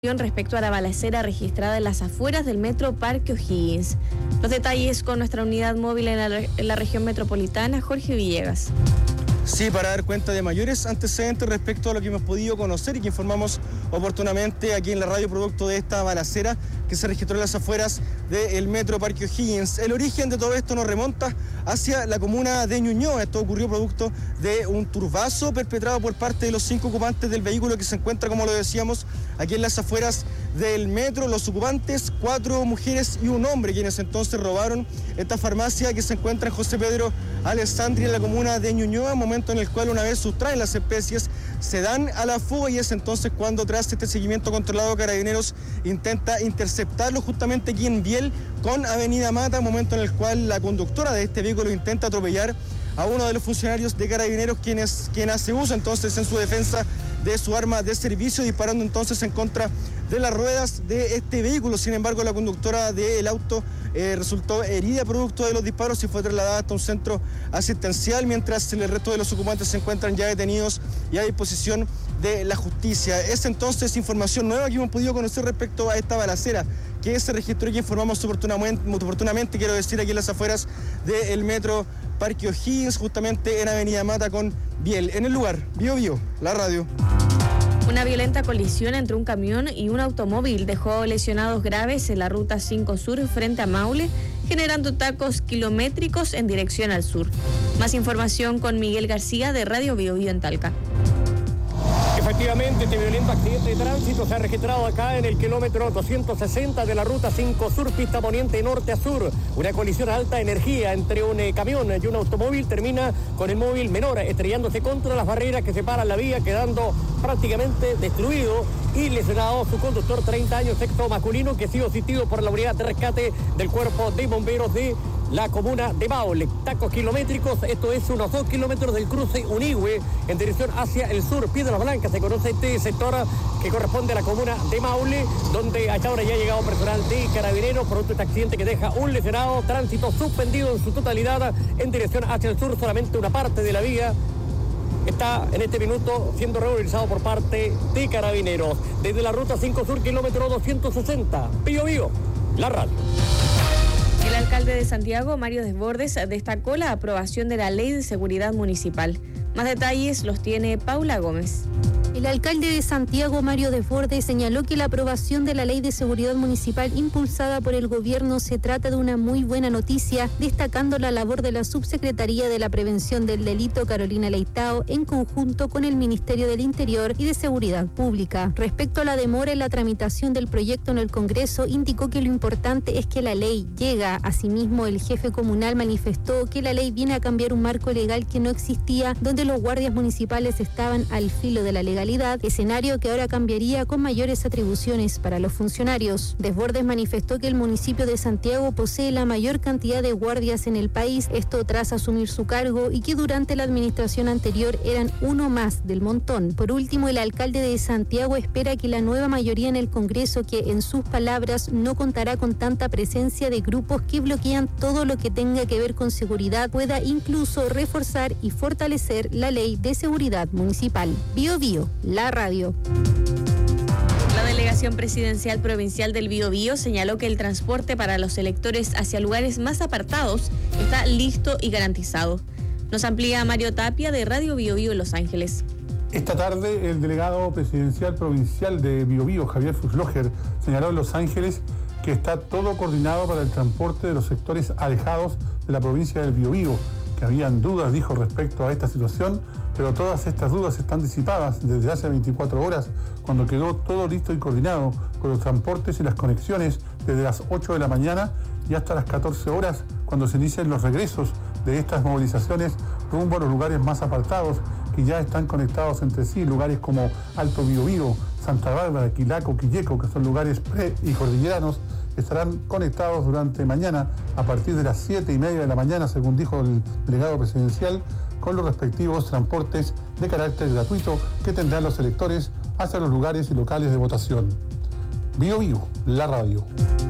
Respecto a la balacera registrada en las afueras del metro Parque O'Higgins. Los detalles con nuestra unidad móvil en la región metropolitana, Jorge Villegas. Sí, para dar cuenta de mayores antecedentes respecto a lo que hemos podido conocer y que informamos oportunamente aquí en la radio producto de esta balacera que se registró en las afueras del metro Parque O'Higgins. El origen de todo esto nos remonta hacia la comuna de Ñuñoa. Esto ocurrió producto de un turbazo perpetrado por parte de los 5 ocupantes del vehículo que se encuentra, como lo decíamos, aquí en las afueras del metro. Los ocupantes, 4 mujeres y un hombre, quienes entonces robaron esta farmacia que se encuentra en José Pedro Alessandri, en la comuna de Ñuñoa, momento en el cual, una vez sustraen las especies, se dan a la fuga, y es entonces cuando, tras este seguimiento controlado, Carabineros intenta interceptarlo justamente aquí en Biel con Avenida Mata, momento en el cual la conductora de este vehículo intenta atropellar a uno de los funcionarios de Carabineros, quien hace uso entonces en su defensa de su arma de servicio, disparando entonces en contra de las ruedas de este vehículo. Sin embargo, la conductora del auto resultó herida producto de los disparos y fue trasladada hasta un centro asistencial, mientras el resto de los ocupantes se encuentran ya detenidos y a disposición de la justicia. Es entonces información nueva que hemos podido conocer respecto a esta balacera que se registró y que informamos oportunamente, quiero decir, aquí en las afueras del metro Parque O'Higgins, justamente en Avenida Mata con Biel. En el lugar, Bio, la radio. Una violenta colisión entre un camión y un automóvil dejó lesionados graves en la ruta 5 Sur frente a Maule, generando tacos kilométricos en dirección al sur. Más información con Miguel García de Radio Bio en Talca. Efectivamente, este violento accidente de tránsito se ha registrado acá en el kilómetro 260 de la ruta 5 Sur, pista poniente norte a sur. Una colisión a alta energía entre un camión y un automóvil termina con el móvil menor estrellándose contra las barreras que separan la vía, quedando prácticamente destruido y lesionado su conductor, 30 años, sexo masculino, que ha sido asistido por la unidad de rescate del cuerpo de bomberos de la comuna de Maule. Tacos kilométricos, esto es unos 2 kilómetros del cruce Unigüe en dirección hacia el sur. Piedras Blancas se conoce este sector que corresponde a la comuna de Maule, donde hasta ahora ya ha llegado personal de Carabineros producto de este accidente que deja un lesionado. Tránsito suspendido en su totalidad en dirección hacia el sur. Solamente una parte de la vía está en este minuto siendo regularizado por parte de Carabineros. Desde la ruta 5 Sur, kilómetro 260, Bio, la radio. El alcalde de Santiago, Mario Desbordes, destacó la aprobación de la Ley de Seguridad Municipal. Más detalles los tiene Paula Gómez. El alcalde de Santiago, Mario Desbordes, señaló que la aprobación de la Ley de Seguridad Municipal impulsada por el gobierno se trata de una muy buena noticia, destacando la labor de la Subsecretaría de la Prevención del Delito, Carolina Leitao, en conjunto con el Ministerio del Interior y de Seguridad Pública. Respecto a la demora en la tramitación del proyecto en el Congreso, indicó que lo importante es que la ley llega. Asimismo, el jefe comunal manifestó que la ley viene a cambiar un marco legal que no existía, donde los guardias municipales estaban al filo de la legalidad, escenario que ahora cambiaría con mayores atribuciones para los funcionarios. Desbordes manifestó que el municipio de Santiago posee la mayor cantidad de guardias en el país, esto tras asumir su cargo, y que durante la administración anterior eran uno más del montón. Por último, el alcalde de Santiago espera que la nueva mayoría en el Congreso, que en sus palabras no contará con tanta presencia de grupos que bloquean todo lo que tenga que ver con seguridad, pueda incluso reforzar y fortalecer la Ley de Seguridad Municipal. Bio, la radio. La delegación presidencial provincial del Biobío señaló que el transporte para los electores hacia lugares más apartados está listo y garantizado. Nos amplía Mario Tapia de Radio Biobío en Los Ángeles. Esta tarde, el delegado presidencial provincial de Biobío, Javier Fuchslocher, señaló en Los Ángeles que está todo coordinado para el transporte de los sectores alejados de la provincia del Biobío, que habían dudas, dijo, respecto a esta situación, pero todas estas dudas están disipadas desde hace 24 horas, cuando quedó todo listo y coordinado con los transportes y las conexiones desde las 8 de la mañana y hasta las 14 horas, cuando se inician los regresos de estas movilizaciones rumbo a los lugares más apartados, que ya están conectados entre sí, lugares como Alto Biobío, Santa Bárbara, Quilaco, Quilleco, que son lugares pre- y cordilleranos, estarán conectados durante mañana a partir de las 7:30 de la mañana, según dijo el delegado presidencial, con los respectivos transportes de carácter gratuito que tendrán los electores hacia los lugares y locales de votación. Bio, la radio.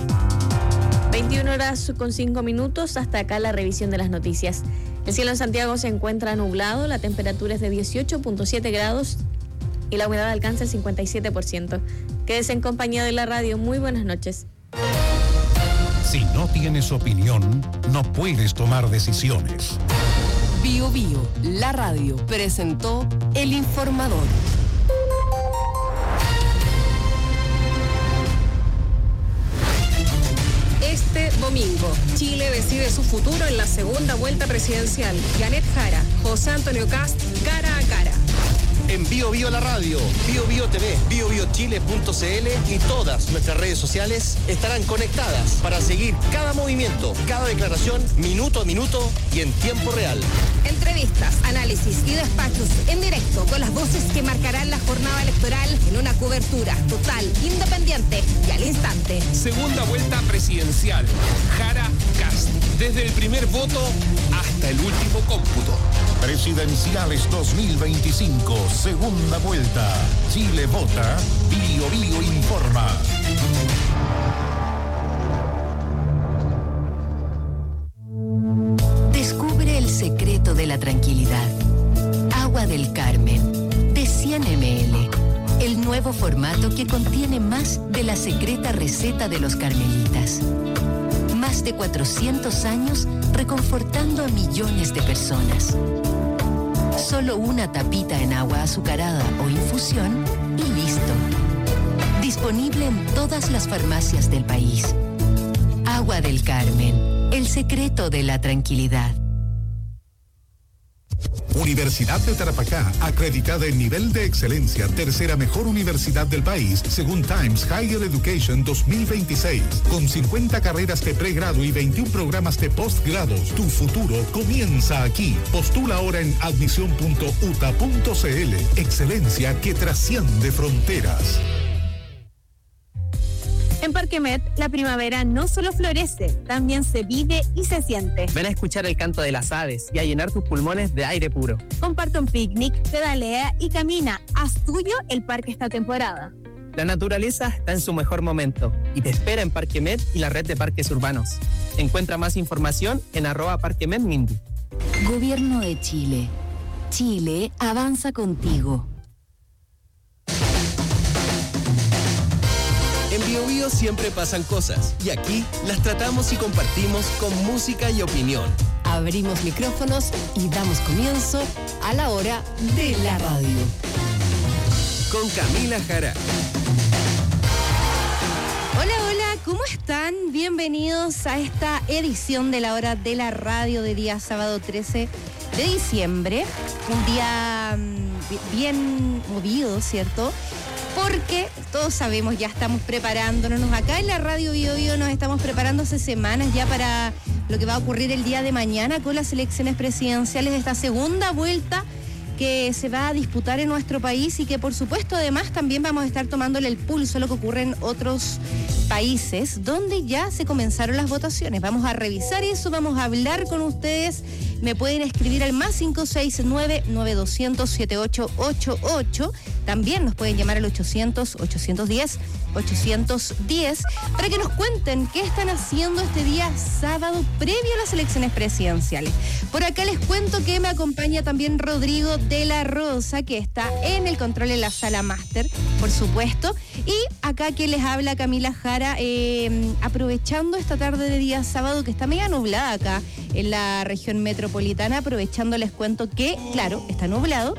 21:05, hasta acá la revisión de las noticias. El cielo en Santiago se encuentra nublado, la temperatura es de 18.7 grados y la humedad alcanza el 57%. Quédese en compañía de la radio. Muy buenas noches. Si no tienes opinión, no puedes tomar decisiones. Bio Bio, la radio, presentó El Informador. Este domingo, Chile decide su futuro en la segunda vuelta presidencial. Janet Jara, José Antonio Kast, cara a cara. En Bio Bio la radio, Bio Bio TV, biobiochile.cl y todas nuestras redes sociales estarán conectadas para seguir cada movimiento, cada declaración, minuto a minuto y en tiempo real. Entrevistas, análisis y despachos en directo con las voces que marcarán la jornada electoral en una cobertura total, independiente y al instante. Segunda vuelta presidencial. Jara Kast. Desde el primer voto hasta el último cómputo. Presidenciales 2025, segunda vuelta. Chile vota, Bio Bio informa. Descubre el secreto de la tranquilidad. Agua del Carmen, de 100 ml. El nuevo formato que contiene más de la secreta receta de los carmelitas. Más de 400 años reconfortando a millones de personas. Solo una tapita en agua azucarada o infusión y listo. Disponible en todas las farmacias del país. Agua del Carmen, el secreto de la tranquilidad. Universidad de Tarapacá, acreditada en nivel de excelencia, tercera mejor universidad del país, según Times Higher Education 2026. Con 50 carreras de pregrado y 21 programas de postgrados, tu futuro comienza aquí. Postula ahora en admisión.uta.cl. Excelencia que trasciende fronteras. En Parque Met, la primavera no solo florece, también se vive y se siente. Ven a escuchar el canto de las aves y a llenar tus pulmones de aire puro. Comparte un picnic, pedalea y camina. Haz tuyo el parque esta temporada. La naturaleza está en su mejor momento y te espera en Parque Met y la red de parques urbanos. Encuentra más información en @parquemetmindy. Gobierno de Chile. Chile avanza contigo. En Bio Bio siempre pasan cosas y aquí las tratamos y compartimos con música y opinión. Abrimos micrófonos y damos comienzo a la hora de la radio. Con Camila Jara. Hola, hola, ¿cómo están? Bienvenidos a esta edición de la hora de la radio de día sábado 13 de diciembre. Un día bien movido, ¿cierto? Porque todos sabemos, ya estamos preparándonos. Acá en la radio Bio Bio nos estamos preparando hace semanas ya para lo que va a ocurrir el día de mañana con las elecciones presidenciales de esta segunda vuelta que se va a disputar en nuestro país y que por supuesto además también vamos a estar tomándole el pulso a lo que ocurre en otros países donde ya se comenzaron las votaciones. Vamos a revisar eso, vamos a hablar con ustedes. Me pueden escribir al +569-9200-7888. También nos pueden llamar al 800-810-810 para que nos cuenten qué están haciendo este día sábado previo a las elecciones presidenciales. Por acá les cuento que me acompaña también Rodrigo de la Rosa, que está en el control en la sala máster, por supuesto. Y acá que les habla Camila Jara, aprovechando esta tarde de día sábado que está media nublada acá en la región metropolitana, aprovechando les cuento que, claro, está nublado,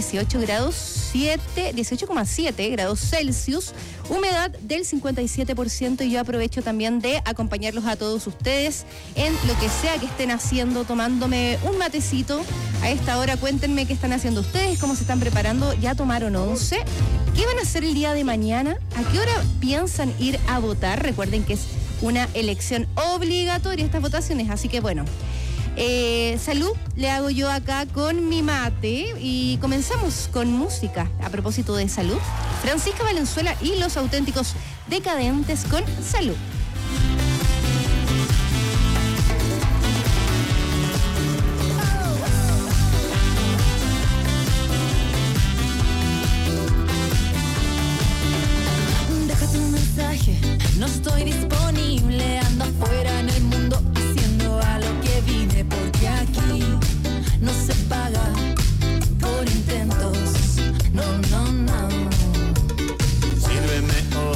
18,7 grados Celsius, humedad del 57%, y yo aprovecho también de acompañarlos a todos ustedes en lo que sea que estén haciendo, tomándome un matecito. A esta hora cuéntenme qué están haciendo ustedes, cómo se están preparando, ya tomaron once, qué van a hacer el día de mañana, a qué hora piensan ir a votar. Recuerden que es una elección obligatoria estas votaciones, así que bueno, salud le hago yo acá con mi mate y comenzamos con música. A propósito de salud, Francisca Valenzuela y los Auténticos Decadentes con Salud. Deja tu mensaje, no estoy disponible, ando afuera en el mundo haciendo a lo que vine, porque aquí no se paga por intentos, no, no, no. Sírveme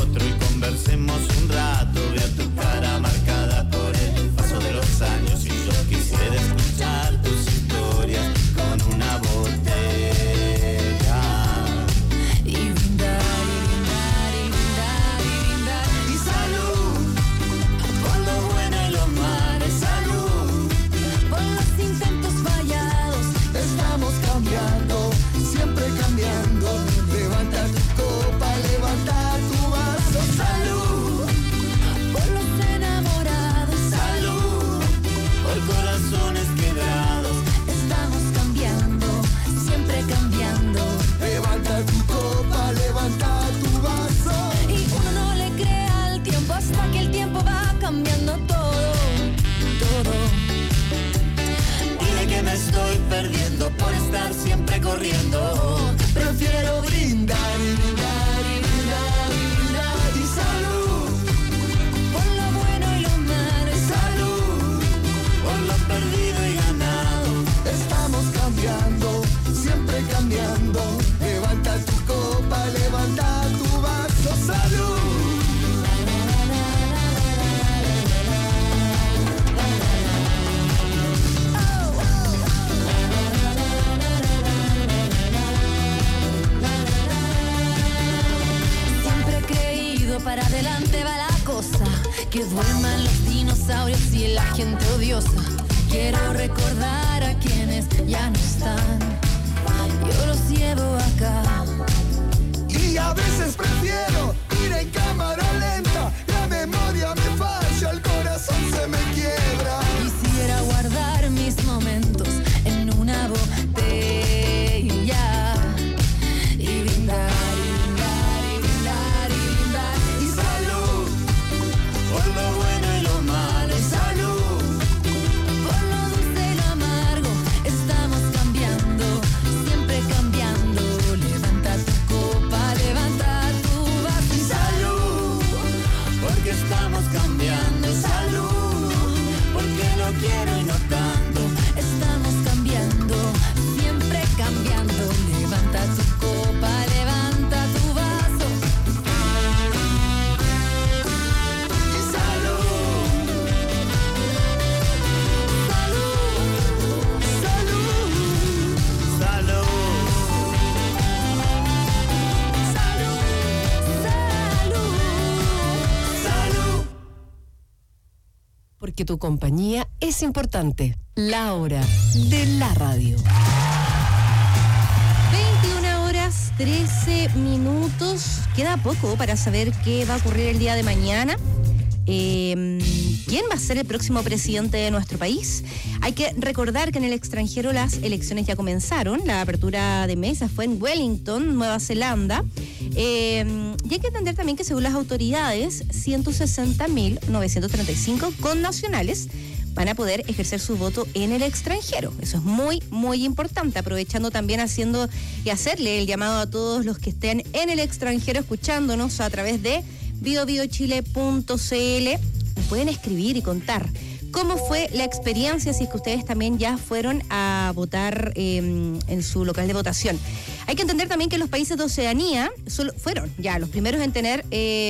muriendo. Prefiero brindar y brindar y brindar y brindar. Y salud, por lo bueno y lo malo. Y salud, por lo perdido y ganado. Estamos cambiando, siempre cambiando. Levanta tu copa, levanta tu vaso. Salud. Para adelante va la cosa, que duerman los dinosaurios y la gente odiosa. Quiero recordar a quienes ya no están, yo los llevo acá. Y a veces prefiero ir en cámara lenta, la memoria me falla, el corazón se me quiebra. Quisiera guardar mis momentos en una botella y brindar. Por lo bueno y lo malo, salud. Por lo dulce y lo amargo, estamos cambiando, siempre cambiando. Levanta tu copa, levanta tu vaso y salud. Porque estamos cambiando, salud. Porque lo quiero y no tanto. Estamos cambiando, siempre cambiando. Levanta tu copa, levanta tu vaso. Porque tu compañía es importante. La hora de la radio. 21:13. Queda poco para saber qué va a ocurrir el día de mañana. ¿Quién va a ser el próximo presidente de nuestro país? Hay que recordar que en el extranjero las elecciones ya comenzaron. La apertura de mesas fue en Wellington, Nueva Zelanda. Y hay que entender también que según las autoridades, 160.935 connacionales van a poder ejercer su voto en el extranjero. Eso es muy, muy importante, aprovechando también hacerle el llamado a todos los que estén en el extranjero escuchándonos a través de biobiochile.cl. Pueden escribir y contar cómo fue la experiencia, si es que ustedes también ya fueron a votar en su local de votación. Hay que entender también que los países de Oceanía fueron ya los primeros en tener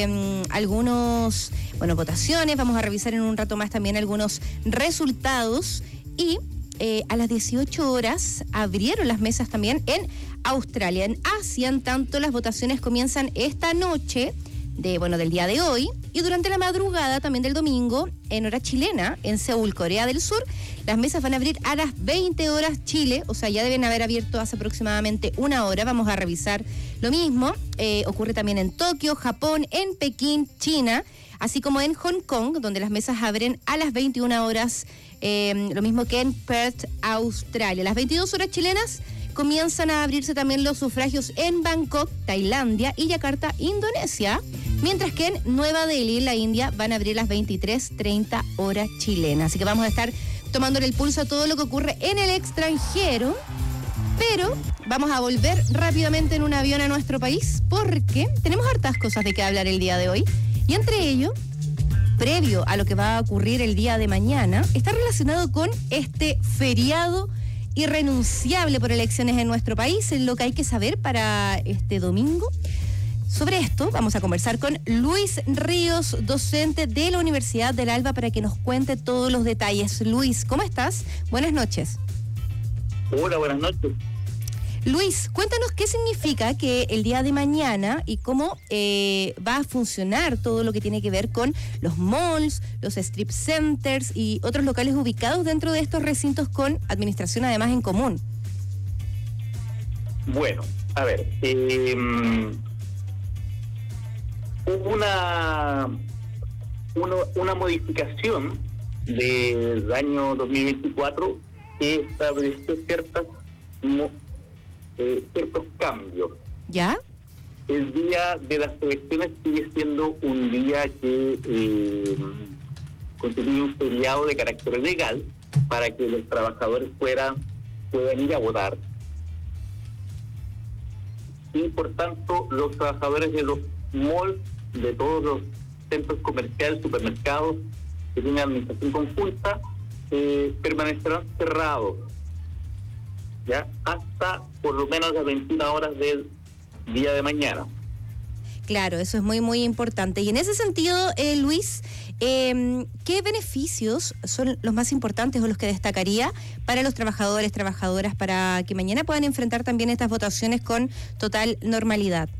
votaciones. Vamos a revisar en un rato más también algunos resultados. Y a las 18 horas abrieron las mesas también en Australia. En Asia, en tanto, las votaciones comienzan esta noche del día de hoy, y durante la madrugada también del domingo, en hora chilena, en Seúl, Corea del Sur, las mesas van a abrir a las 20 horas Chile, o sea, ya deben haber abierto hace aproximadamente una hora. Vamos a revisar lo mismo. Ocurre también en Tokio, Japón, en Pekín, China, así como en Hong Kong, donde las mesas abren a las 21 horas, lo mismo que en Perth, Australia. A las 22 horas chilenas comienzan a abrirse también los sufragios en Bangkok, Tailandia, y Yakarta, Indonesia, mientras que en Nueva Delhi, la India, van a abrir las 23:30 horas chilenas. Así que vamos a estar tomándole el pulso a todo lo que ocurre en el extranjero, pero vamos a volver rápidamente en un avión a nuestro país, porque tenemos hartas cosas de qué hablar el día de hoy, y entre ello, previo a lo que va a ocurrir el día de mañana, está relacionado con este feriado irrenunciable por elecciones en nuestro país, en lo que hay que saber para este domingo. Sobre esto vamos a conversar con Luis Ríos, docente de la Universidad del Alba, para que nos cuente todos los detalles. Luis, ¿cómo estás? Buenas noches. Hola, buenas noches. Luis, cuéntanos qué significa que el día de mañana y cómo va a funcionar todo lo que tiene que ver con los malls, los strip centers y otros locales ubicados dentro de estos recintos con administración además en común. Bueno, a ver, una modificación del año 2024 que estableció ciertos cambios. ¿Ya? El día de las elecciones sigue siendo un día que constituye un feriado de carácter legal para que los trabajadores puedan ir a votar. y por tanto los trabajadores de los malls, de todos los centros comerciales, supermercados que tienen administración conjunta, permanecerán cerrados, ¿ya? Hasta por lo menos las 21 horas del día de mañana. Claro, eso es muy, muy importante. Y en ese sentido, Luis, ¿qué beneficios son los más importantes o los que destacaría para los trabajadores, trabajadoras, para que mañana puedan enfrentar también estas votaciones con total normalidad?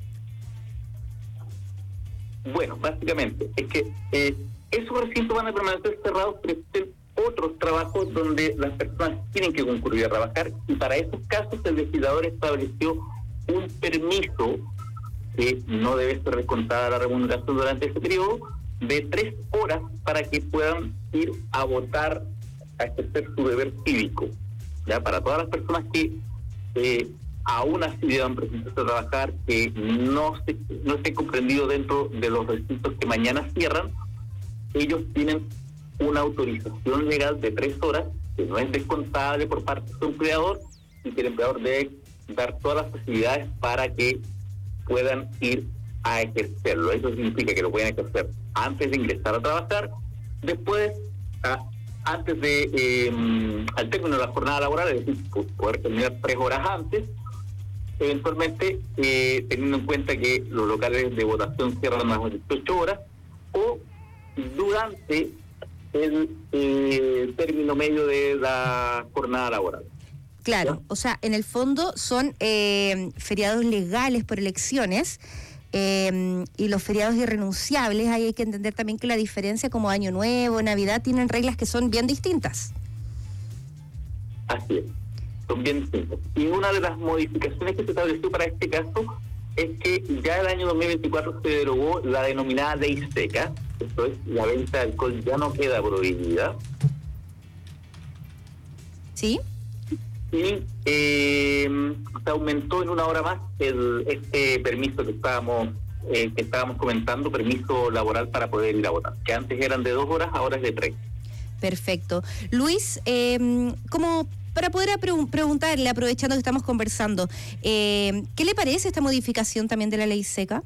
Bueno, básicamente, es que esos recintos van a permanecer cerrados, pero existen otros trabajos donde las personas tienen que concurrir a trabajar, y para esos casos el legislador estableció un permiso que no debe ser descontada la remuneración durante ese periodo, de 3 horas para que puedan ir a votar, a ejercer su deber cívico, ¿ya? Para todas las personas que aún así deban presentarse a trabajar, que no estén comprendidos dentro de los recintos que mañana cierran, ellos tienen una autorización legal de 3 horas, que no es descontable por parte de su empleador, y que el empleador debe dar todas las facilidades para que puedan ir a ejercerlo. Eso significa que lo pueden ejercer antes de ingresar a trabajar, después, antes de, al término de la jornada laboral, es decir, poder terminar 3 horas antes, eventualmente, teniendo en cuenta que los locales de votación cierran a las 18 horas, o durante el término medio de la jornada laboral. Claro, ¿ya? O sea, en el fondo son feriados legales por elecciones, y los feriados irrenunciables, ahí hay que entender también que la diferencia, como Año Nuevo, Navidad, tienen reglas que son bien distintas. Así es, son bien distintas. Y una de las modificaciones que se estableció para este caso es que ya el año 2024 se derogó la denominada ley seca, esto es, la venta de alcohol ya no queda prohibida. ¿Sí? Y se aumentó en 1 hora más este permiso que estábamos comentando, permiso laboral para poder ir a votar, que antes eran de 2 horas, ahora es de 3. Perfecto. Luis, como para poder preguntarle, aprovechando que estamos conversando, ¿qué le parece esta modificación también de la ley seca?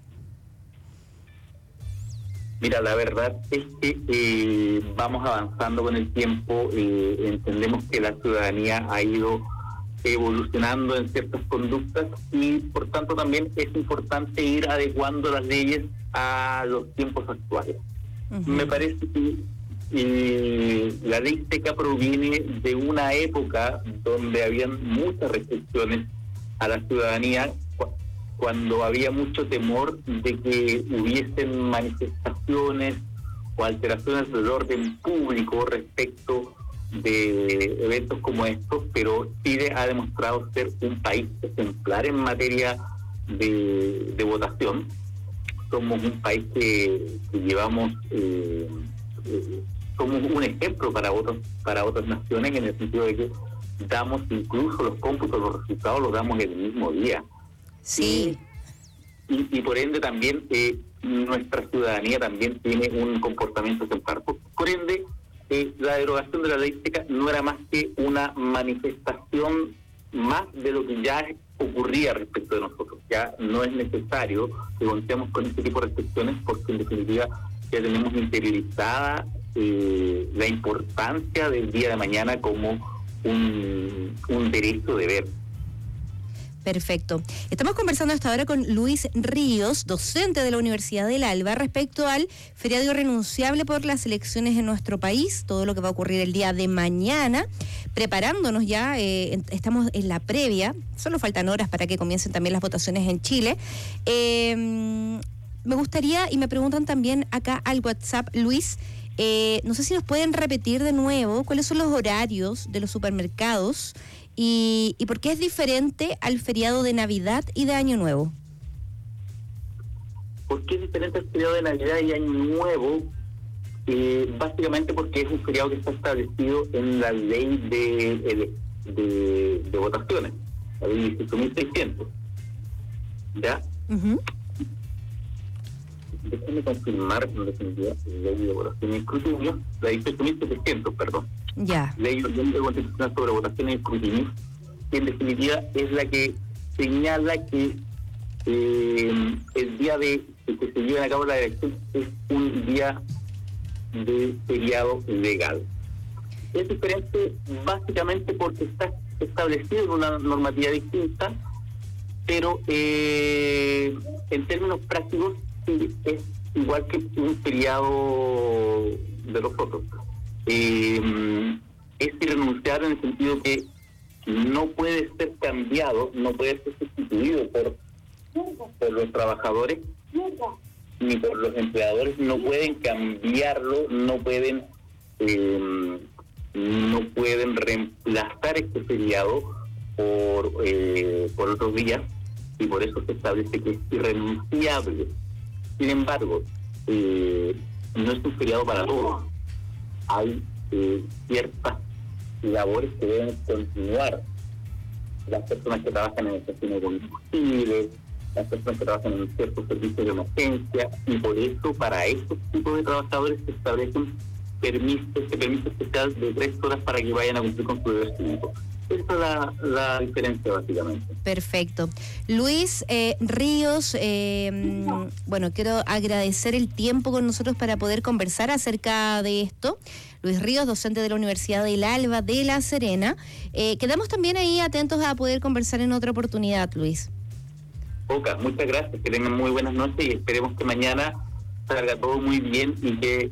Mira, la verdad es que vamos avanzando con el tiempo, entendemos que la ciudadanía ha ido evolucionando en ciertas conductas y por tanto también es importante ir adecuando las leyes a los tiempos actuales. Uh-huh. Me parece que la ley seca proviene de una época donde habían muchas restricciones a la ciudadanía, cuando había mucho temor de que hubiesen manifestaciones o alteraciones del orden público respecto de eventos como estos, pero Chile ha demostrado ser un país ejemplar en materia de votación. Somos un país que llevamos, somos un ejemplo para otras naciones, en el sentido de que damos incluso los cómputos, los resultados los damos el mismo día. Sí. Y por ende también nuestra ciudadanía también tiene un comportamiento ejemplar. Por ende, la derogación de la ley seca no era más que una manifestación más de lo que ya ocurría respecto de nosotros. Ya no es necesario que contemos con este tipo de restricciones, porque en definitiva ya tenemos interiorizada la importancia del día de mañana como un derecho de ver. Perfecto. Estamos conversando hasta ahora con Luis Ríos, docente de la Universidad del Alba, respecto al feriado irrenunciable por las elecciones en nuestro país, todo lo que va a ocurrir el día de mañana, preparándonos ya, estamos en la previa, solo faltan horas para que comiencen también las votaciones en Chile. Me gustaría, y me preguntan también acá al WhatsApp, Luis, no sé si nos pueden repetir de nuevo cuáles son los horarios de los supermercados y por qué es diferente al feriado de Navidad y de Año Nuevo. ¿Por qué es diferente al feriado de Navidad y Año Nuevo? Básicamente porque es un feriado que está establecido en la ley de votaciones, la ley 18.600. ¿Ya? Uh-huh. Déjame confirmar, en definitiva, la ley de votación y escrutinio, la 18.700, perdón. Ya. Ley orgánica constitucional sobre votación y escrutinio, que en definitiva es la que señala que el día de que se lleven a cabo la elección es un día de feriado legal. Es diferente básicamente porque está establecido en una normativa distinta, pero en términos prácticos sí es igual que un feriado de los otros. Es irrenunciable en el sentido que no puede ser cambiado, no puede ser sustituido por los trabajadores ni por los empleadores, no pueden cambiarlo, no pueden reemplazar este feriado por otros días, y por eso se establece que es irrenunciable. Sin embargo, no es un feriado para todos. Hay ciertas labores que deben continuar. Las personas que trabajan en estaciones de combustible, las personas que trabajan en ciertos servicios de emergencia, y por eso para estos tipos de trabajadores se establecen este permiso especial de 3 horas para que vayan a cumplir con su deber cívico. Esa es la diferencia básicamente. Perfecto. Luis Ríos, bueno, quiero agradecer el tiempo con nosotros para poder conversar acerca de esto. Luis Ríos, docente de la Universidad del Alba de La Serena. Quedamos también ahí atentos a poder conversar en otra oportunidad, Luis. Oca, muchas gracias, que tengan muy buenas noches y esperemos que mañana salga todo muy bien y que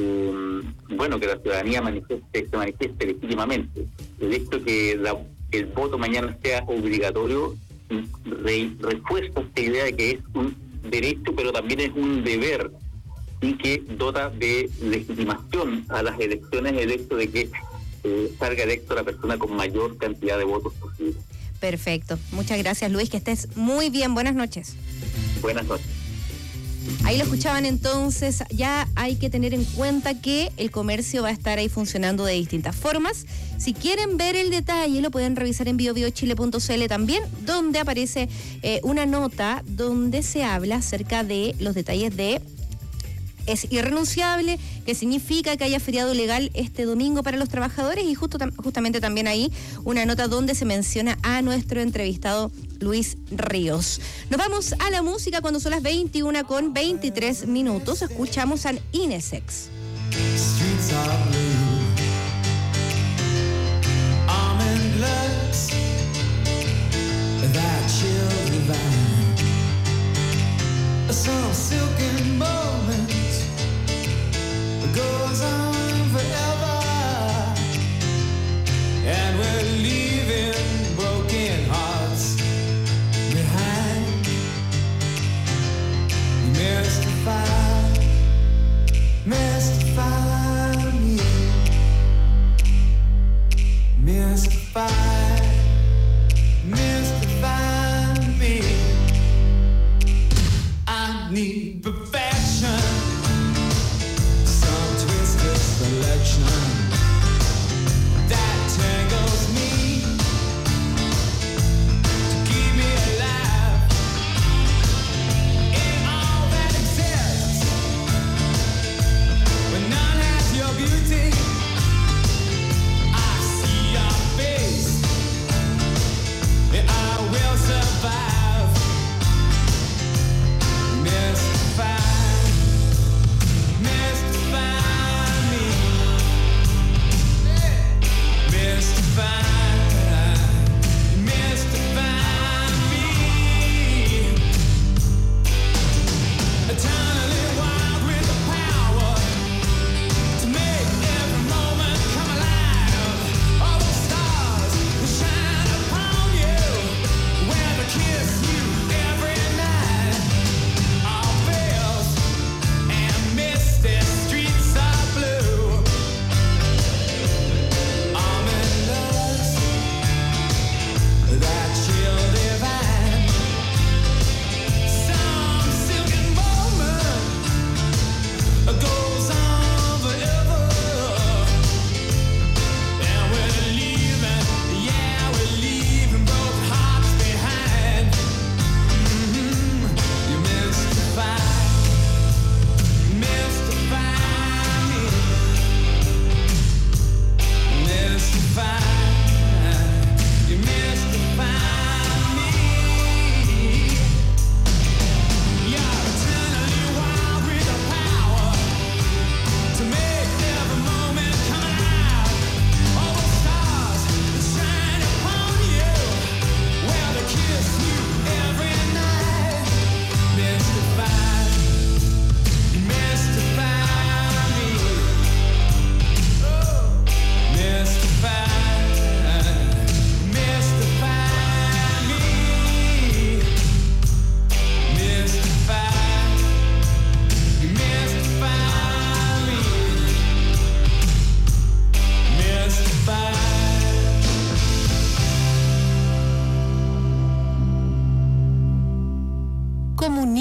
que la ciudadanía se manifieste legítimamente. El hecho que el voto mañana sea obligatorio refuerza esta idea de que es un derecho, pero también es un deber, y que dota de legitimación a las elecciones el hecho de que salga electo la persona con mayor cantidad de votos posible. Perfecto. Muchas gracias, Luis, que estés muy bien. Buenas noches. Buenas noches. Ahí lo escuchaban entonces. Ya hay que tener en cuenta que el comercio va a estar ahí funcionando de distintas formas. Si quieren ver el detalle, lo pueden revisar en biobiochile.cl también, donde aparece una nota donde se habla acerca de los detalles de es irrenunciable, que significa que haya feriado legal este domingo para los trabajadores, y justamente también ahí una nota donde se menciona a nuestro entrevistado Luis Ríos. Nos vamos a la música cuando son las 21:23. Escuchamos a Inesex. Streets are blue, almond looks, that chill divine, some silken moment goes on forever, and we're leaving broken hearts behind. Mystify me, mystify me. I need perfection, some twisted selection that tangles me to keep me alive in all that exists. When none has your beauty, I see your face.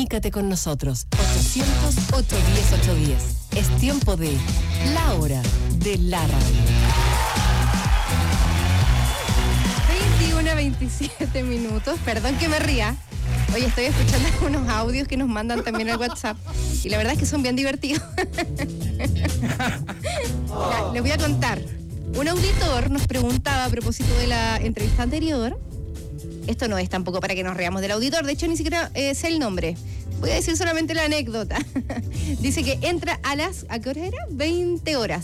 Comunícate con nosotros. 800-810-810. Es tiempo de La Hora de la Radio. 21:27 minutos. Perdón que me ría. Oye, estoy escuchando algunos audios que nos mandan también al WhatsApp. Y la verdad es que son bien divertidos. Ya, les voy a contar. Un auditor nos preguntaba a propósito de la entrevista anterior. Esto no es tampoco para que nos reamos del auditor. De hecho, ni siquiera sé el nombre. Voy a decir solamente la anécdota. Dice que entra a las... ¿A qué hora era? 20 horas.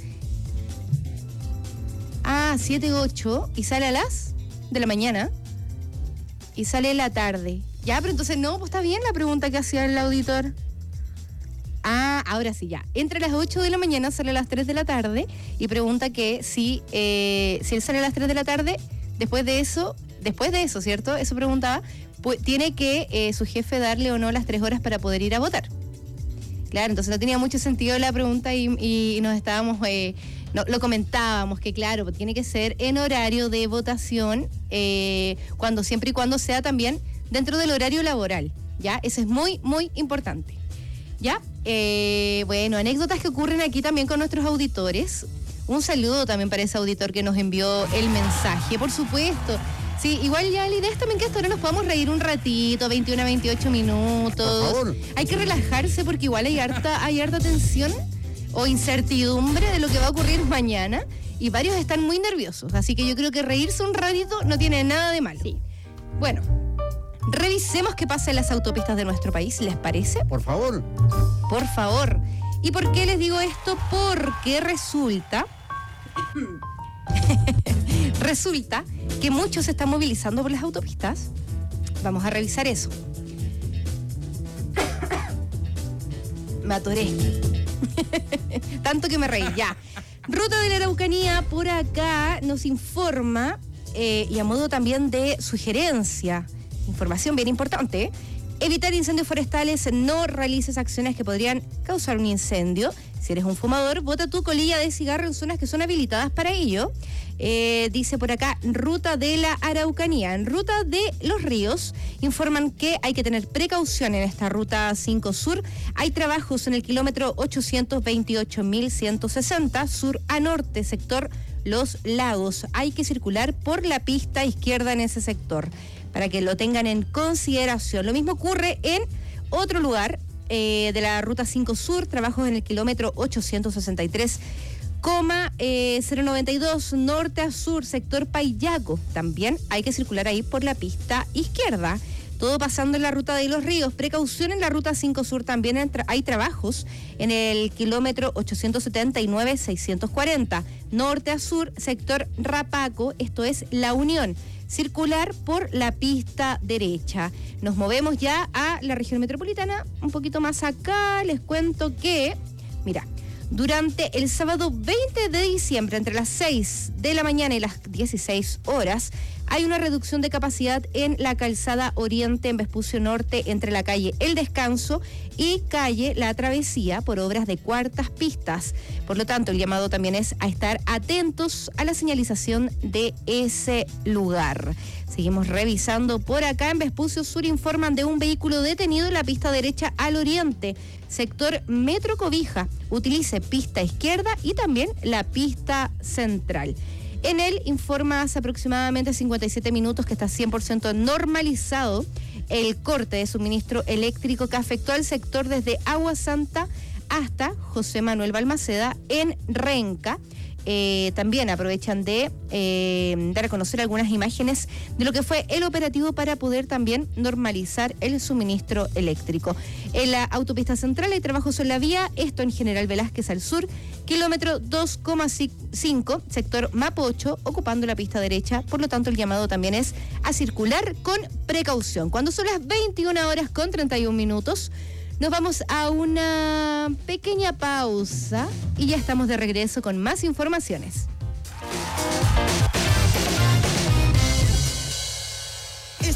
7, 8. Y sale a las... de la mañana. Y sale en la tarde. Ya, pero entonces no, pues está bien la pregunta que hacía el auditor. Ahora sí, ya. Entra a las 8 de la mañana, sale a las 3 de la tarde y pregunta que si él sale a las 3 de la tarde, después de eso, ¿cierto? Eso preguntaba, pues, tiene que su jefe darle o no las 3 horas para poder ir a votar. Claro, entonces no tenía mucho sentido la pregunta y nos estábamos... lo comentábamos que claro, tiene que ser en horario de votación, siempre y cuando sea también dentro del horario laboral, ¿ya? Eso es muy, muy importante, ¿ya? Bueno, anécdotas que ocurren aquí también con nuestros auditores. Un saludo también para ese auditor que nos envió el mensaje, por supuesto. Sí, igual ya la idea es también que hasta ahora nos podamos reír un ratito, 21 a 28 minutos. Por favor. Hay que relajarse porque igual hay harta tensión o incertidumbre de lo que va a ocurrir mañana y varios están muy nerviosos, así que yo creo que reírse un ratito no tiene nada de malo. Sí. Bueno, revisemos qué pasa en las autopistas de nuestro país, ¿les parece? Por favor. Por favor. ¿Y por qué les digo esto? Porque resulta que muchos se están movilizando por las autopistas. Vamos a revisar eso. Me atoré. Tanto que me reí, ya. Ruta de la Araucanía, por acá nos informa, y a modo también de sugerencia, información bien importante, evitar incendios forestales, no realices acciones que podrían causar un incendio. Si eres un fumador, bota tu colilla de cigarro en zonas que son habilitadas para ello. Dice por acá, Ruta de la Araucanía. En Ruta de los Ríos informan que hay que tener precaución en esta Ruta 5 Sur. Hay trabajos en el kilómetro 828.160 sur a norte, sector Los Lagos. Hay que circular por la pista izquierda en ese sector, para que lo tengan en consideración. Lo mismo ocurre en otro lugar de la Ruta 5 Sur, trabajos en el kilómetro 863,092 norte a sur, sector Payaco. También hay que circular ahí por la pista izquierda. Todo pasando en la Ruta de los Ríos. Precaución en la Ruta 5 Sur, también hay trabajos en el kilómetro 879,640 norte a sur, sector Rapaco, esto es La Unión. Circular por la pista derecha. Nos movemos ya a la región metropolitana, un poquito más acá. Les cuento que, mira, durante el sábado 20 de diciembre, entre las 6 de la mañana y las 16 horas, hay una reducción de capacidad en la calzada Oriente en Vespucio Norte, entre la calle El Descanso y calle La Travesía, por obras de cuartas pistas. Por lo tanto, el llamado también es a estar atentos a la señalización de ese lugar. Seguimos revisando por acá. En Vespucio Sur informan de un vehículo detenido en la pista derecha al oriente, sector Metro Cobija. Utilice pista izquierda y también la pista central. En él informa hace aproximadamente 57 minutos que está 100% normalizado el corte de suministro eléctrico que afectó al sector desde Agua Santa hasta José Manuel Balmaceda en Renca. También aprovechan de dar a conocer algunas imágenes de lo que fue el operativo para poder también normalizar el suministro eléctrico. En la autopista central hay trabajos en la vía, esto en General Velázquez al sur, kilómetro 2,5, sector Mapocho, ocupando la pista derecha. Por lo tanto, el llamado también es a circular con precaución. Cuando son las 21:31, nos vamos a una pequeña pausa y ya estamos de regreso con más informaciones.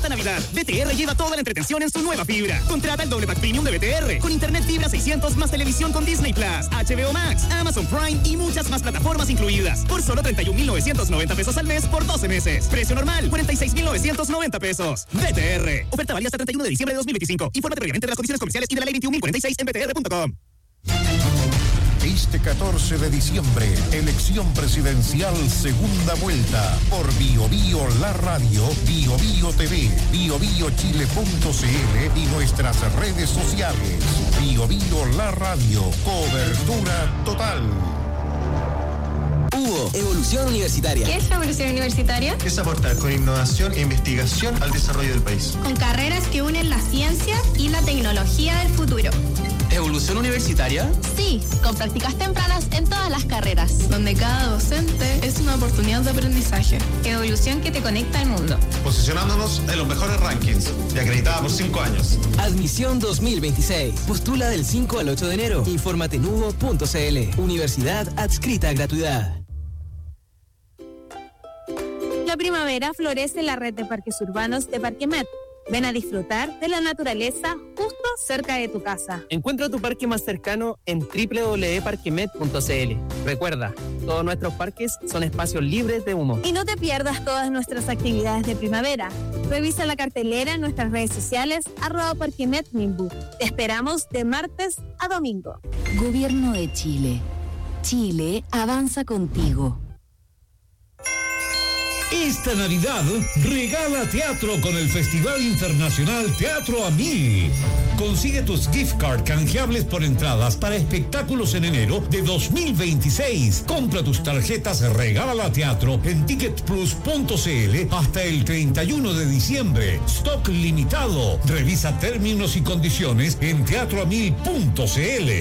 esta Navidad. BTR lleva toda la entretención en su nueva fibra. Contrata el doble pack premium de BTR con internet fibra 600 más televisión con Disney Plus, HBO Max, Amazon Prime y muchas más plataformas incluidas. Por solo 31.990 pesos al mes por 12 meses. Precio normal, 46.990 pesos. BTR. Oferta válida hasta 31 de diciembre de 2025. Infórmate previamente de las condiciones comerciales y de la ley 21.046 en btr.com. Este 14 de diciembre, elección presidencial segunda vuelta por Bio Bio La Radio, Bio Bio TV, biobiochile.cl y nuestras redes sociales. Bio Bio La Radio, cobertura total. UO, Evolución Universitaria. ¿Qué es la evolución universitaria? Es aportar con innovación e investigación al desarrollo del país. Con carreras que unen la ciencia y la tecnología del futuro. ¿Evolución universitaria? Sí, con prácticas tempranas en todas las carreras, donde cada docente es una oportunidad de aprendizaje. Evolución que te conecta al mundo. Posicionándonos en los mejores rankings y acreditada por 5 años. Admisión 2026. Postula del 5 al 8 de enero. Infórmate en uvo.cl. Universidad adscrita a gratuidad. La primavera florece en la red de parques urbanos de Parquemet. Ven a disfrutar de la naturaleza justo cerca de tu casa. Encuentra tu parque más cercano en www.parquemet.cl. Recuerda, todos nuestros parques son espacios libres de humo. Y no te pierdas todas nuestras actividades de primavera. Revisa la cartelera en nuestras redes sociales @parquemetminbu. Te esperamos de martes a domingo. Gobierno de Chile. Chile avanza contigo. Esta Navidad regala teatro con el Festival Internacional Teatro a 1000. Consigue tus gift card canjeables por entradas para espectáculos en enero de 2026. Compra tus tarjetas Regala Teatro en ticketplus.cl hasta el 31 de diciembre. Stock limitado. Revisa términos y condiciones en teatroamil.cl.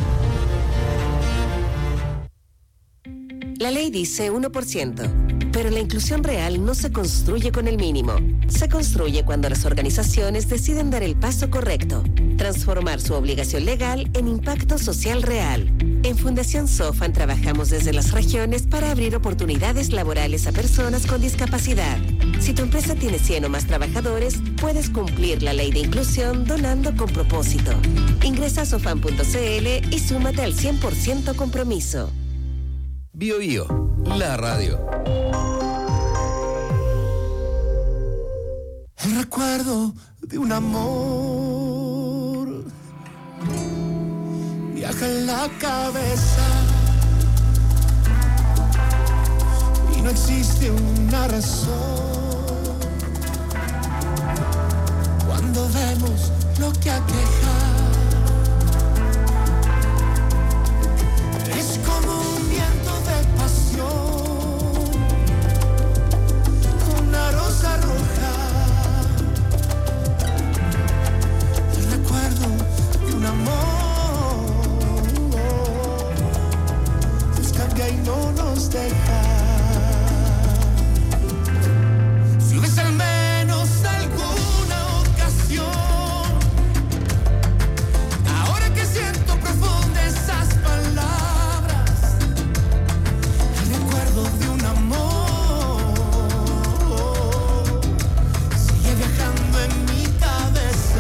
La ley dice 1%, pero la inclusión real no se construye con el mínimo. Se construye cuando las organizaciones deciden dar el paso correcto, transformar su obligación legal en impacto social real. En Fundación Sofan trabajamos desde las regiones para abrir oportunidades laborales a personas con discapacidad. Si tu empresa tiene 100 o más trabajadores, puedes cumplir la ley de inclusión donando con propósito. Ingresa a sofan.cl y súmate al 100% compromiso. Bio Bio, la radio. El recuerdo de un amor viaja en la cabeza y no existe una razón cuando vemos lo que aqueja. Es como un viento de pasión, una rosa roja, el recuerdo de un amor, nos cambia y no nos deja. Si hubiese al menos alguna ocasión, ahora que siento profundas esas palabras, el recuerdo de un amor sigue viajando en mi cabeza.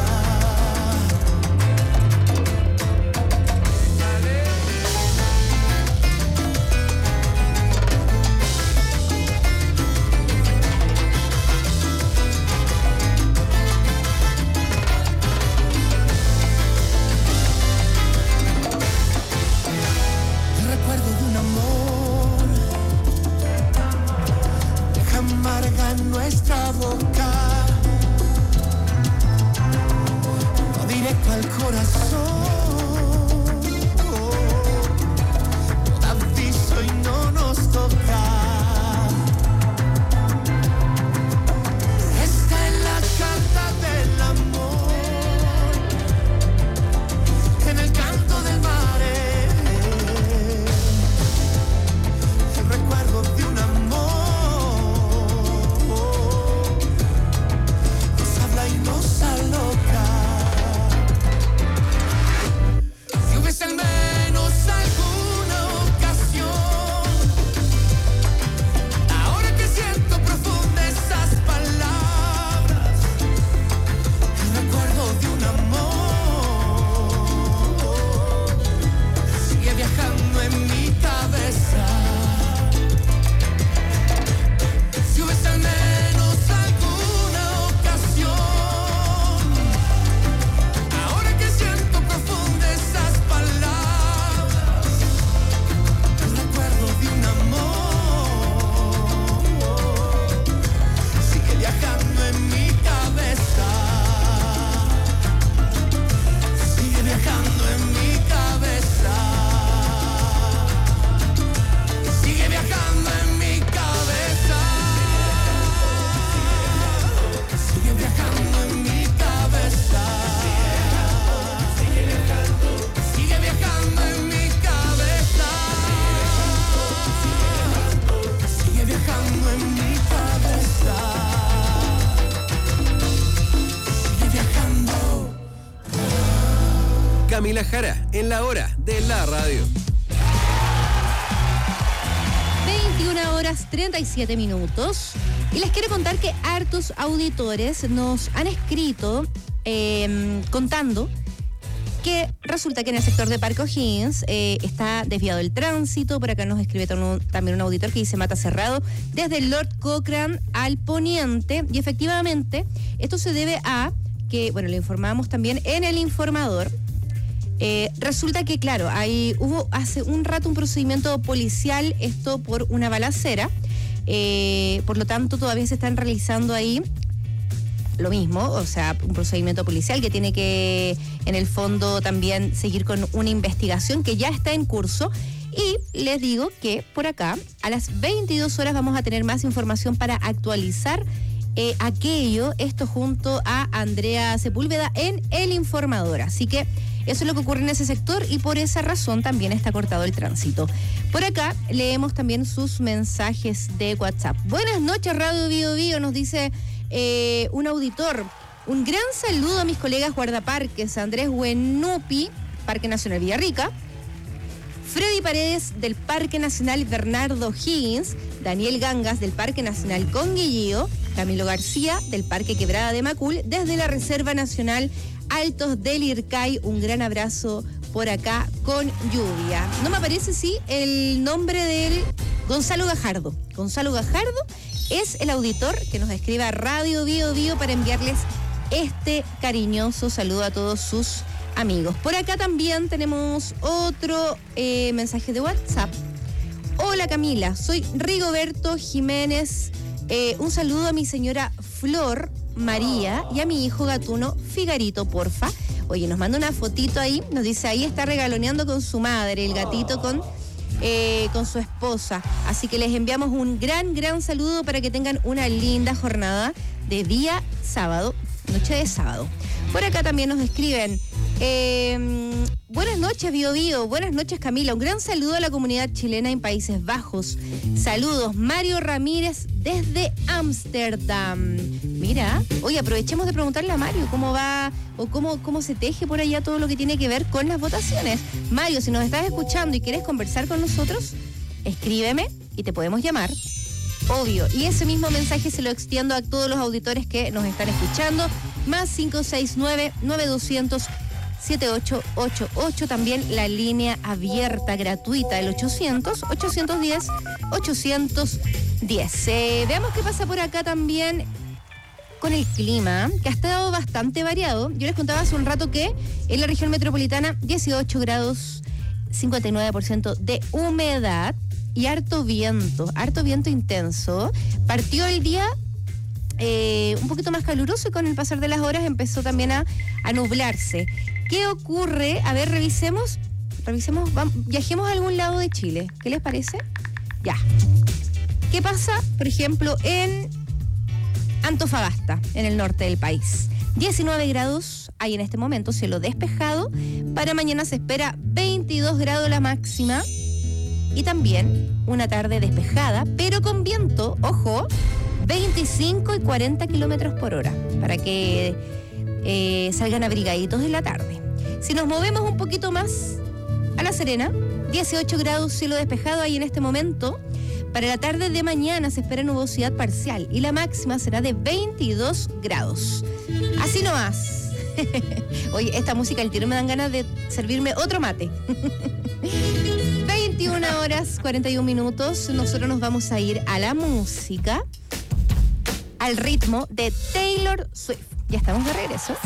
Camila Jara en la hora de la radio. 21 horas 37 minutos. Y les quiero contar que hartos auditores nos han escrito contando que resulta que en el sector de Parque O'Higgins está desviado el tránsito. Por acá nos escribe también un auditor que dice mata cerrado desde el Lord Cochrane al poniente. Y efectivamente, esto se debe a que, bueno, lo informamos también en el informador. Resulta que, claro, hubo hace un rato un procedimiento policial, esto por una balacera. Por lo tanto, todavía se están realizando ahí lo mismo, o sea, un procedimiento policial que tiene que, en el fondo, también seguir con una investigación que ya está en curso. Y les digo que por acá, a las 22 horas vamos a tener más información para actualizar aquello, esto junto a Andrea Sepúlveda en El Informador. Así que eso es lo que ocurre en ese sector y por esa razón también está cortado el tránsito. Por acá leemos también sus mensajes de WhatsApp. Buenas noches, Radio Bio Bio, nos dice un auditor. Un gran saludo a mis colegas guardaparques, Andrés Huenupi, Parque Nacional Villarrica, Freddy Paredes del Parque Nacional Bernardo Higgins, Daniel Gangas del Parque Nacional Conguillío, Camilo García del Parque Quebrada de Macul, desde la Reserva Nacional Altos del Ircay. Un gran abrazo por acá con lluvia. No me aparece, sí, el nombre del Gonzalo Gajardo. Gonzalo Gajardo es el auditor que nos escribe a Radio Bio Bio para enviarles este cariñoso saludo a todos sus amigos. Por acá también tenemos otro mensaje de WhatsApp. Hola Camila, soy Rigoberto Jiménez. Un saludo a mi señora Flor María y a mi hijo gatuno Figarito, porfa. Oye, nos manda una fotito ahí, nos dice ahí está regaloneando con su madre, el gatito con su esposa. Así que les enviamos un gran saludo para que tengan una linda jornada de día sábado, noche de sábado. Por acá también nos escriben, buenas noches Bio Bio, buenas noches Camila, un gran saludo a la comunidad chilena en Países Bajos. Saludos, Mario Ramírez desde Ámsterdam. Mira, oye, aprovechemos de preguntarle a Mario cómo va o cómo se teje por allá todo lo que tiene que ver con las votaciones. Mario, si nos estás escuchando y quieres conversar con nosotros, escríbeme y te podemos llamar. Obvio, y ese mismo mensaje se lo extiendo a todos los auditores que nos están escuchando, más 569-9200-7888, también la línea abierta gratuita, el 800-810-810. Veamos qué pasa por acá también con el clima, que ha estado bastante variado. Yo les contaba hace un rato que en la región metropolitana 18 grados, 59% de humedad. Y harto viento intenso. Partió el día un poquito más caluroso y con el pasar de las horas empezó también a nublarse. ¿Qué ocurre? A ver, revisemos, viajemos a algún lado de Chile. ¿Qué les parece? Ya. ¿Qué pasa, por ejemplo, en Antofagasta, en el norte del país? 19 grados hay en este momento, cielo despejado. Para mañana se espera 22 grados la máxima. Y también una tarde despejada, pero con viento, ojo, 25 y 40 kilómetros por hora, para que salgan abrigaditos en la tarde. Si nos movemos un poquito más a La Serena, 18 grados, cielo despejado ahí en este momento. Para la tarde de mañana se espera nubosidad parcial y la máxima será de 22 grados. Así nomás. Oye, esta música al tiro me dan ganas de servirme otro mate. 21 horas 41 minutos, nosotros nos vamos a ir a la música al ritmo de Taylor Swift. Ya estamos de regreso.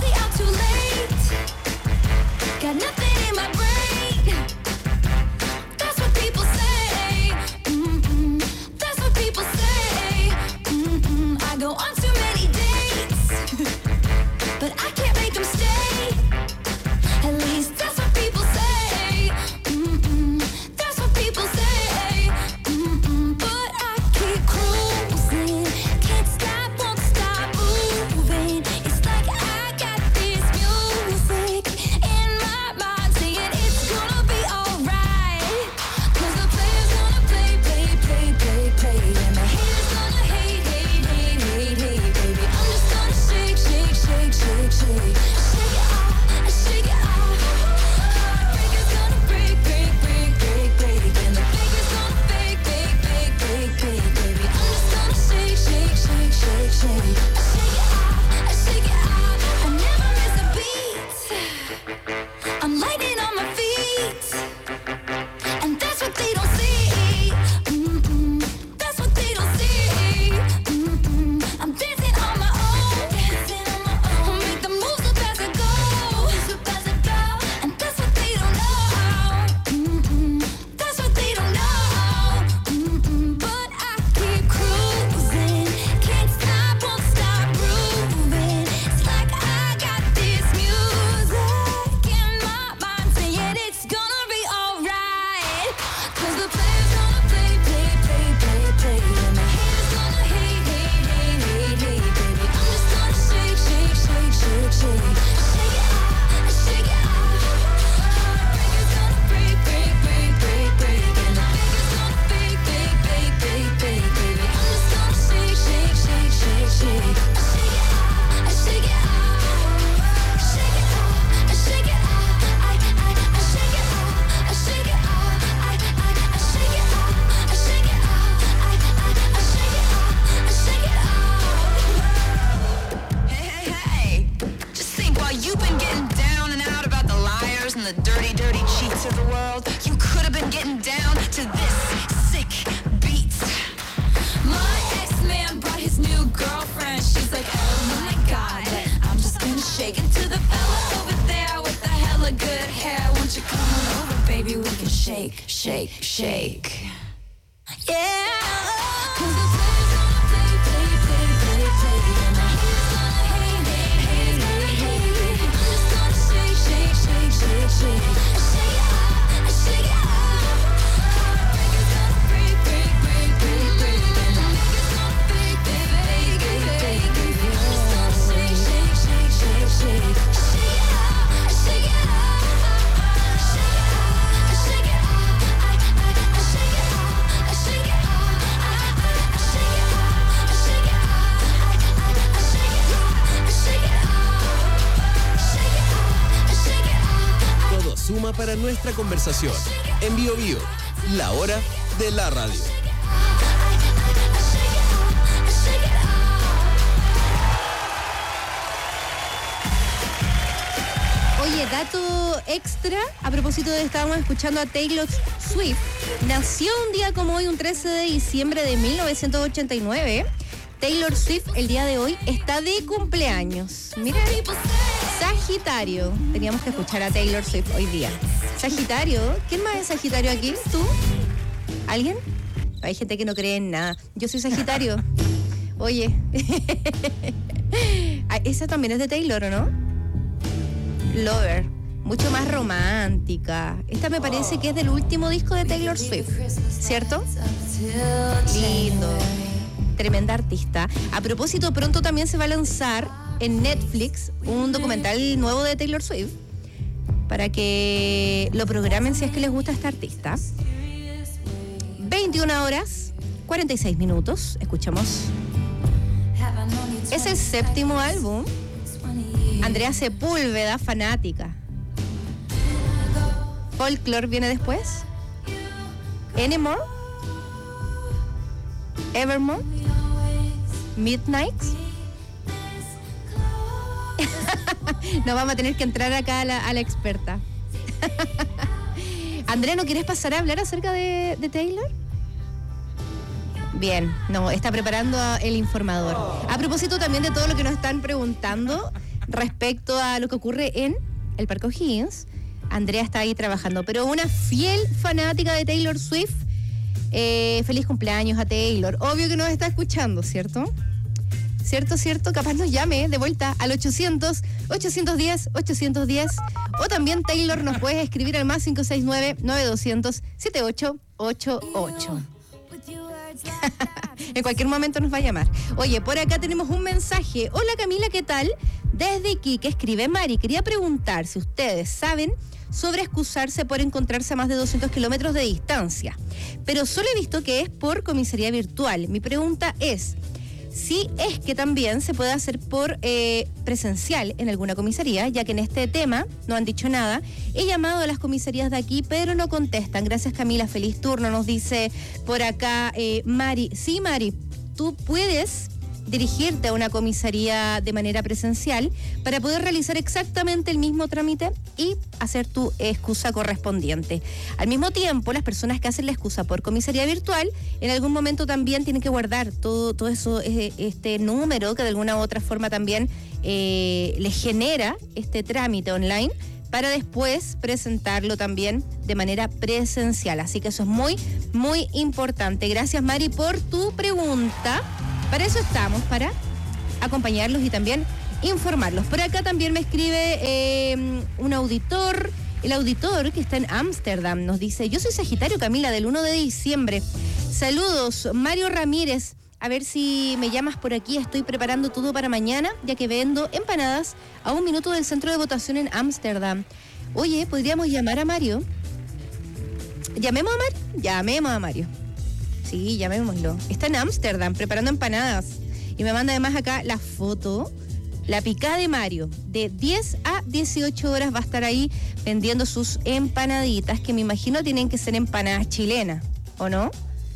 It's like I got this music in my mind saying make it shake, shake, shake. Yeah. Suma para nuestra conversación. En Bio Bio, la hora de la radio. Oye, dato extra, a propósito de estábamos escuchando a Taylor Swift. Nació un día como hoy, un 13 de diciembre de 1989. Taylor Swift el día de hoy está de cumpleaños. Mira, Sagitario. Teníamos que escuchar a Taylor Swift hoy día. Sagitario. ¿Quién más es Sagitario aquí? ¿Tú? ¿Alguien? Hay gente que no cree en nada. Yo soy Sagitario. Oye. Esa también es de Taylor, ¿o no? Lover. Mucho más romántica. Esta me parece que es del último disco de Taylor Swift. ¿Cierto? Lindo. Tremenda artista. A propósito, pronto también se va a lanzar en Netflix un documental nuevo de Taylor Swift para que lo programen si es que les gusta esta artista. 21 horas, 46 minutos. Escuchamos. Es el séptimo álbum. Andrea Sepúlveda, fanática. Folklore viene después. Anymore. Evermore. Midnight. Nos vamos a tener que entrar acá a la experta. Andrea, ¿no quieres pasar a hablar acerca de Taylor? Bien, no, está preparando el informador. A propósito también de todo lo que nos están preguntando respecto a lo que ocurre en el Parque O'Higgins, Andrea está ahí trabajando, pero una fiel fanática de Taylor Swift. Feliz cumpleaños a Taylor. Obvio que nos está escuchando, ¿cierto? ¿Cierto? Capaz nos llame de vuelta al 800-810-810. O también Taylor nos puede escribir al más 569-9200-7888. En cualquier momento nos va a llamar. Oye, por acá tenemos un mensaje. Hola Camila, ¿qué tal? Desde Iquique escribe Mari. Quería preguntar si ustedes saben sobre excusarse por encontrarse a más de 200 kilómetros de distancia. Pero solo he visto que es por comisaría virtual. Mi pregunta es si es que también se puede hacer por presencial en alguna comisaría, ya que en este tema no han dicho nada. He llamado a las comisarías de aquí, pero no contestan. Gracias Camila, feliz turno, nos dice por acá Mari. Sí, Mari, tú puedes dirigirte a una comisaría de manera presencial para poder realizar exactamente el mismo trámite y hacer tu excusa correspondiente. Al mismo tiempo, las personas que hacen la excusa por comisaría virtual, en algún momento también tienen que guardar todo eso, este número que de alguna u otra forma también les genera este trámite online, para después presentarlo también de manera presencial. Así que eso es muy, muy importante. Gracias, Mari, por tu pregunta. Para eso estamos, para acompañarlos y también informarlos. Por acá también me escribe un auditor. El auditor que está en Ámsterdam nos dice: yo soy Sagitario, Camila, del 1 de diciembre. Saludos, Mario Ramírez. A ver si me llamas por aquí. Estoy preparando todo para mañana, ya que vendo empanadas a 1 minuto del centro de votación en Ámsterdam. Oye, ¿podríamos llamar a Mario? ¿Llamemos a Mario? Llamemos a Mario. Sí, llamémoslo. Está en Ámsterdam preparando empanadas. Y me manda además acá la foto, la picada de Mario. De 10 a 18 horas va a estar ahí vendiendo sus empanaditas, que me imagino tienen que ser empanadas chilenas, ¿o no?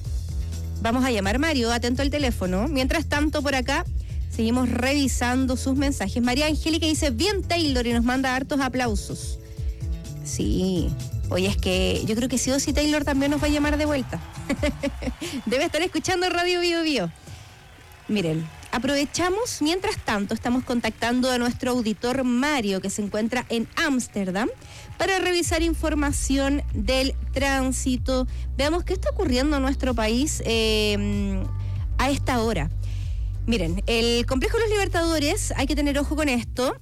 Vamos a llamar a Mario, atento al teléfono. Mientras tanto, por acá seguimos revisando sus mensajes. María Angélica dice: bien Taylor, y nos manda hartos aplausos. Sí. Oye, es que yo creo que sí o sí Taylor también nos va a llamar de vuelta. Debe estar escuchando Radio Bio Bio. Miren, aprovechamos, mientras tanto, estamos contactando a nuestro auditor Mario, que se encuentra en Ámsterdam, para revisar información del tránsito. Veamos qué está ocurriendo en nuestro país a esta hora. Miren, el Complejo de los Libertadores, hay que tener ojo con esto.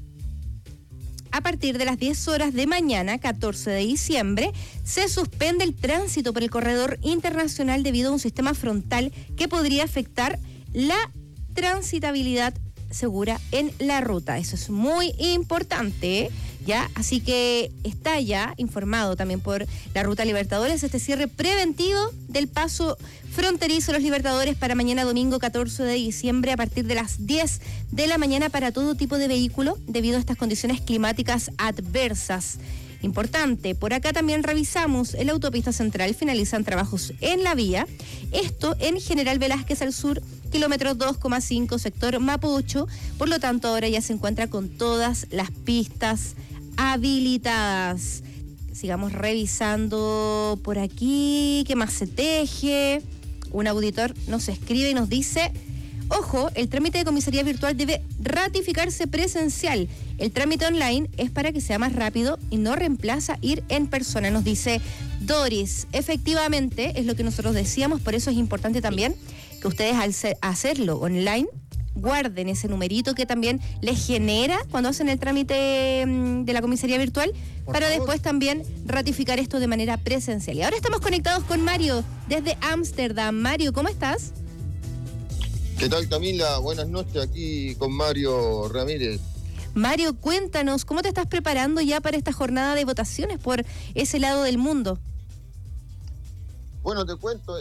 A partir de las 10 horas de mañana, 14 de diciembre, se suspende el tránsito por el corredor internacional debido a un sistema frontal que podría afectar la transitabilidad segura en la ruta. Eso es muy importante, ¿ya? Así que está ya informado también por la Ruta Libertadores este cierre preventivo del paso fronterizo Los Libertadores para mañana domingo 14 de diciembre a partir de las 10 de la mañana para todo tipo de vehículo debido a estas condiciones climáticas adversas. Importante, por acá también revisamos en la autopista central, finalizan trabajos en la vía, esto en General Velázquez al sur, kilómetro 2,5, sector Mapocho, por lo tanto ahora ya se encuentra con todas las pistas habilitadas. Sigamos revisando por aquí, ¿qué más se teje? Un auditor nos escribe y nos dice: ojo, el trámite de comisaría virtual debe ratificarse presencial. El trámite online es para que sea más rápido y no reemplaza ir en persona, nos dice Doris. Efectivamente, es lo que nosotros decíamos, por eso es importante también que ustedes al hacerlo online guarden ese numerito que también les genera cuando hacen el trámite de la comisaría virtual, para después también ratificar esto de manera presencial. Y ahora estamos conectados con Mario desde Ámsterdam. Mario, ¿cómo estás? ¿Qué tal, Camila? Buenas noches, aquí con Mario Ramírez. Mario, cuéntanos, ¿cómo te estás preparando ya para esta jornada de votaciones por ese lado del mundo? Bueno, te cuento,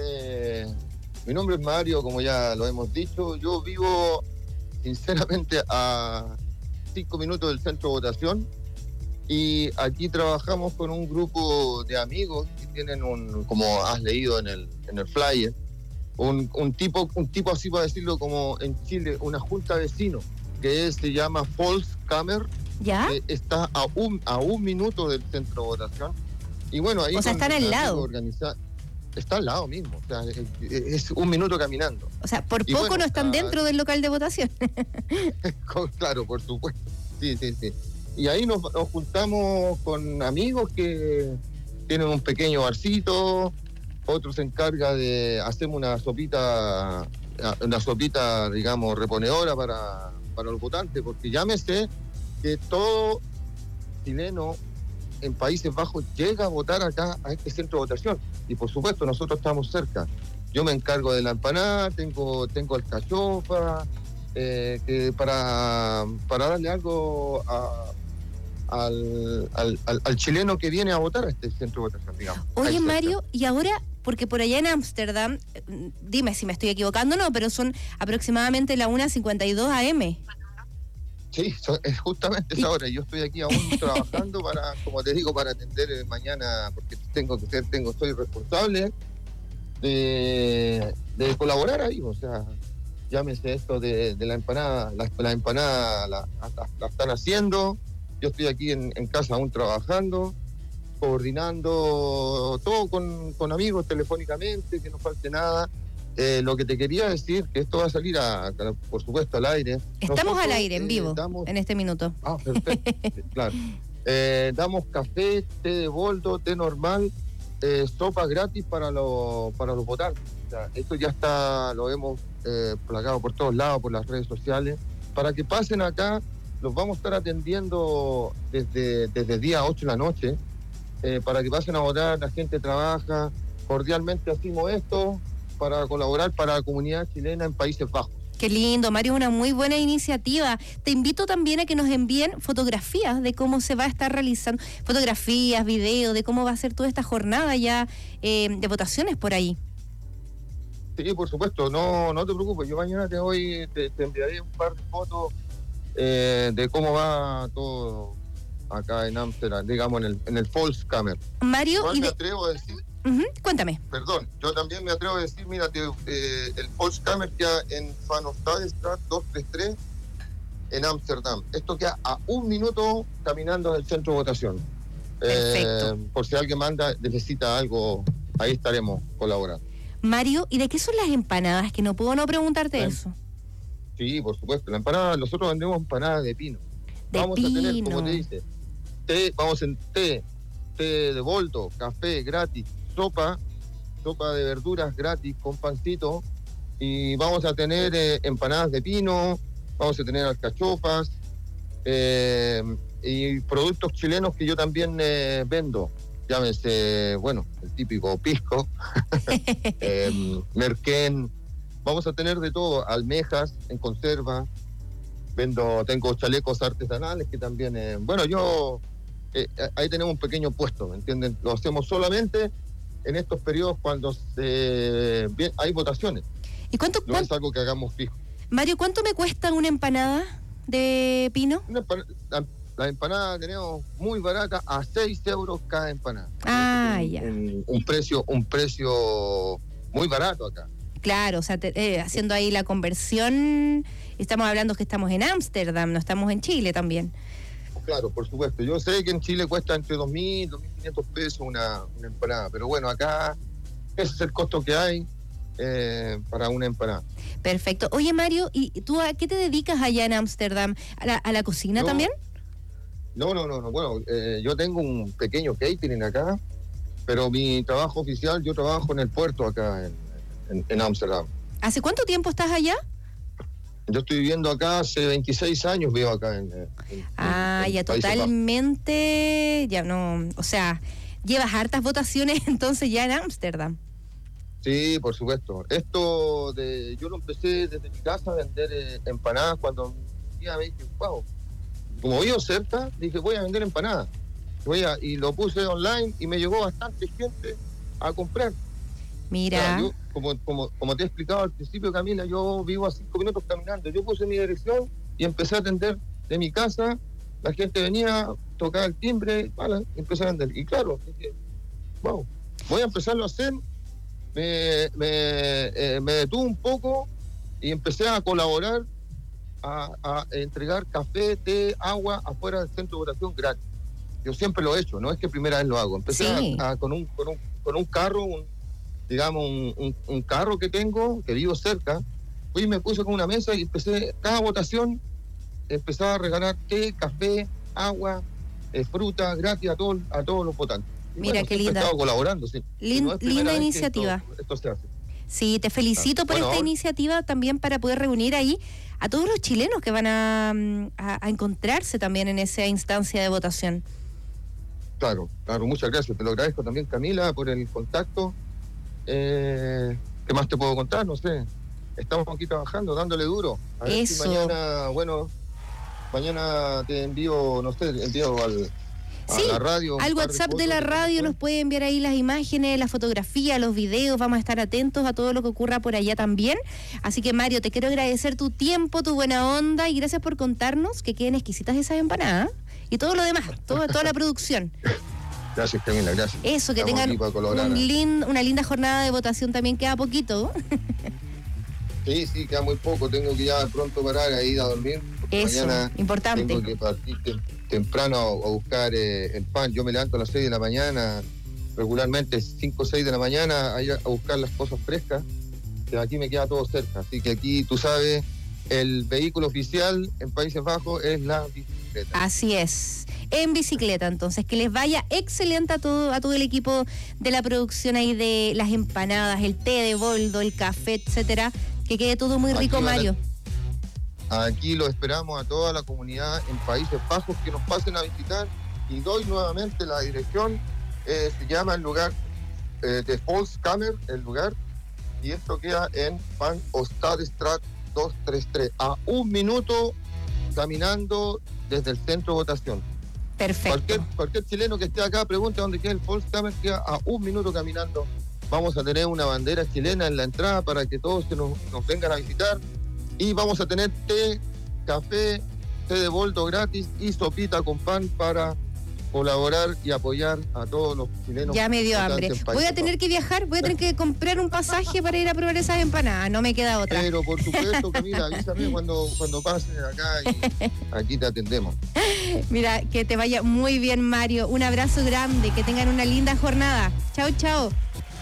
mi nombre es Mario, como ya lo hemos dicho. Yo vivo, sinceramente, a 5 minutos del centro de votación y aquí trabajamos con un grupo de amigos que tienen como has leído en el flyer, un tipo así para decirlo como en Chile, una junta de vecinos, que se llama Volkskammer. ¿Ya? Está a un minuto del centro de votación. Y bueno, ahí, o sea, están al lado. Está al lado mismo, o sea, es un minuto caminando. O sea, por poco bueno, no están dentro del local de votación. Claro, por supuesto. Sí. Y ahí nos juntamos con amigos que tienen un pequeño barcito, otro se encarga de hacer una sopita, digamos, reponedora para los votantes, porque ya me sé que todo chileno en Países Bajos llega a votar acá a este centro de votación, y por supuesto nosotros estamos cerca. Yo me encargo de la empanada, tengo alcachofa, que para darle algo al chileno que viene a votar a este centro de votación, digamos. Oye, Mario, y ahora, porque por allá en Ámsterdam, dime si me estoy equivocando o no, pero son aproximadamente la 1:52 AM. Sí, es justamente esa hora. Yo estoy aquí aún trabajando para, como te digo, para atender mañana, porque soy responsable de colaborar ahí. O sea, llámese esto de la empanada, la empanada la están haciendo. Yo estoy aquí en casa aún trabajando, coordinando todo con amigos telefónicamente, que no falte nada. Lo que te quería decir, que esto va a salir, por supuesto, al aire. Estamos al aire, en vivo, en este minuto. Ah, perfecto, claro. Damos café, té de boldo, té normal, sopa gratis para los votantes. O sea, esto ya está, lo hemos plagado por todos lados, por las redes sociales. Para que pasen acá, los vamos a estar atendiendo desde día 8 de la noche, para que pasen a votar. La gente trabaja, cordialmente hacemos esto para colaborar para la comunidad chilena en Países Bajos. Qué lindo, Mario, una muy buena iniciativa. Te invito también a que nos envíen fotografías de cómo se va a estar realizando, fotografías, videos, de cómo va a ser toda esta jornada ya de votaciones por ahí. Sí, por supuesto, no te preocupes, yo mañana te enviaré un par de fotos de cómo va todo acá en Ámsterdam, digamos en el Volkskammer. Mario, igual me atrevo a decir... Cuéntame. Perdón, yo también me atrevo a decir, mira, el Volkskammer queda en Van Ostadstraat 233 en Ámsterdam. Esto queda a un minuto caminando del centro de votación. Perfecto. Por si alguien necesita algo, ahí estaremos colaborando. Mario, ¿y de qué son las empanadas? Que no puedo no preguntarte eso. Sí, por supuesto. La empanada, nosotros vendemos empanadas de pino. Vamos a tener, como te dice, vamos en té de boldo, café gratis, sopa de verduras gratis con pancito, y vamos a tener empanadas de pino, vamos a tener alcachofas y productos chilenos que yo también vendo. Llámese, bueno, el típico pisco, merquén. Vamos a tener de todo, almejas en conserva. Tengo chalecos artesanales que también, ahí tenemos un pequeño puesto, ¿me entienden? Lo hacemos solamente en estos periodos cuando hay votaciones. ¿Y cuánto es algo que hagamos fijo. Mario, ¿cuánto me cuesta una empanada de pino? La empanada tenemos muy barata, a 6 euros cada empanada. Ya. Un precio muy barato acá. Claro, o sea, haciendo ahí la conversión, estamos hablando que estamos en Ámsterdam, no estamos en Chile también. Claro, por supuesto. Yo sé que en Chile cuesta entre 2.000 y 2.500 pesos una empanada, pero bueno, acá ese es el costo que hay para una empanada. Perfecto. Oye, Mario, ¿y tú a qué te dedicas allá en Ámsterdam? ¿A la cocina también? No. Bueno, yo tengo un pequeño catering acá, pero mi trabajo oficial, yo trabajo en el puerto acá en Ámsterdam. ¿Hace cuánto tiempo estás allá? Yo estoy viviendo acá hace 26 años, vivo acá en ya totalmente, ya no, o sea, llevas hartas votaciones entonces ya en Ámsterdam. Sí, por supuesto. Yo lo empecé desde mi casa a vender empanadas cuando un día me dije, wow, como vivo cerca, dije, voy a vender empanadas. Y lo puse online y me llegó bastante gente a comprar. Mira. O sea, yo, como te he explicado al principio, Camila, yo vivo a 5 minutos caminando. Yo puse mi dirección y empecé a atender de mi casa. La gente venía, tocaba el timbre, y empecé a vender. Y claro, dije, wow, voy a empezarlo a hacer. Me detuve un poco y empecé a colaborar, a entregar café, té, agua afuera del centro de votación gratis. Yo siempre lo he hecho, no es que primera vez lo hago. Empecé con un carro, un carro que tengo, que vivo cerca, fui y me puse con una mesa y empecé, cada votación, empezaba a regalar té, café, agua, fruta gratis a todos los votantes. Y mira, qué linda. He estado colaborando, sí. Linda iniciativa. Esto se hace. Sí, te felicito por esta iniciativa también para poder reunir ahí a todos los chilenos que van a encontrarse también en esa instancia de votación. Claro, muchas gracias. Te lo agradezco también, Camila, por el contacto. ¿Qué más te puedo contar? No sé. Estamos aquí trabajando, dándole duro. A ver si mañana te envío, a la radio, al WhatsApp de la radio nos puede enviar ahí las imágenes, las fotografías, los videos. Vamos a estar atentos a todo lo que ocurra por allá también. Así que, Mario, te quiero agradecer tu tiempo, tu buena onda y gracias por contarnos que queden exquisitas esas empanadas y todo lo demás, toda la producción. Gracias, Camila, gracias. Eso, que tengan una linda jornada de votación también. Queda poquito. Sí, queda muy poco. Tengo que ya pronto parar a ir a dormir. Eso, mañana importante. Tengo que partir temprano a buscar el pan. Yo me levanto a las 6 de la mañana, regularmente 5 o 6 de la mañana, a ir a buscar las cosas frescas, que aquí me queda todo cerca. Así que aquí, tú sabes, el vehículo oficial en Países Bajos es la bicicleta. Así es, en bicicleta. Entonces, que les vaya excelente a todo el equipo de la producción ahí de las empanadas, el té de boldo, el café, etcétera. Que quede todo muy rico, Mario. Aquí lo esperamos a toda la comunidad en Países Bajos que nos pasen a visitar, y doy nuevamente la dirección. Se llama el lugar de Volkskammer, el lugar, y esto queda en Van Ostadstraat 233, a 1 minuto caminando desde el centro de votación. Perfecto. Cualquier chileno que esté acá pregunte dónde queda el Volkskammer, queda a 1 minuto caminando. Vamos a tener una bandera chilena en la entrada para que todos nos vengan a visitar. Y vamos a tener té, café, té de boldo gratis y sopita con pan para colaborar y apoyar a todos los chilenos. Ya me dio hambre. Voy a tener que viajar, voy a tener que comprar un pasaje para ir a probar esas empanadas. No me queda otra. Pero por supuesto, Camila, avísame cuando pases acá y aquí te atendemos. Mira, que te vaya muy bien, Mario. Un abrazo grande, que tengan una linda jornada. Chao, chao.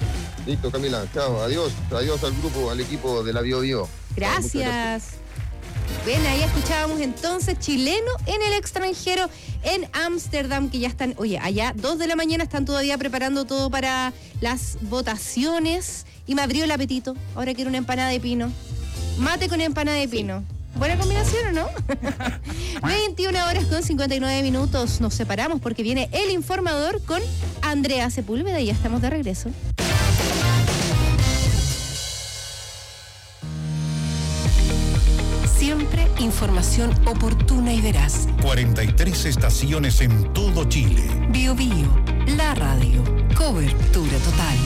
Listo, Camila, chao, adiós al grupo, al equipo de la Bio Bio. Gracias. Bien, ahí escuchábamos entonces chileno en el extranjero en Ámsterdam, que ya están, oye, allá 2 de la mañana están todavía preparando todo para las votaciones y me abrió el apetito. Ahora quiero una empanada de pino. Mate con empanada de pino. Buena combinación, ¿o no? 21:59. Nos separamos porque viene El Informador con Andrea Sepúlveda y ya estamos de regreso. Siempre información oportuna y veraz. 43 estaciones en todo Chile. Bio Bio, la radio. Cobertura total.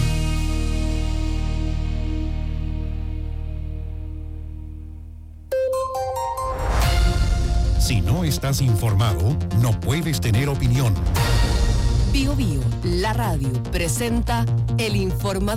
Si no estás informado, no puedes tener opinión. Bio Bio, la radio, presenta El Informador.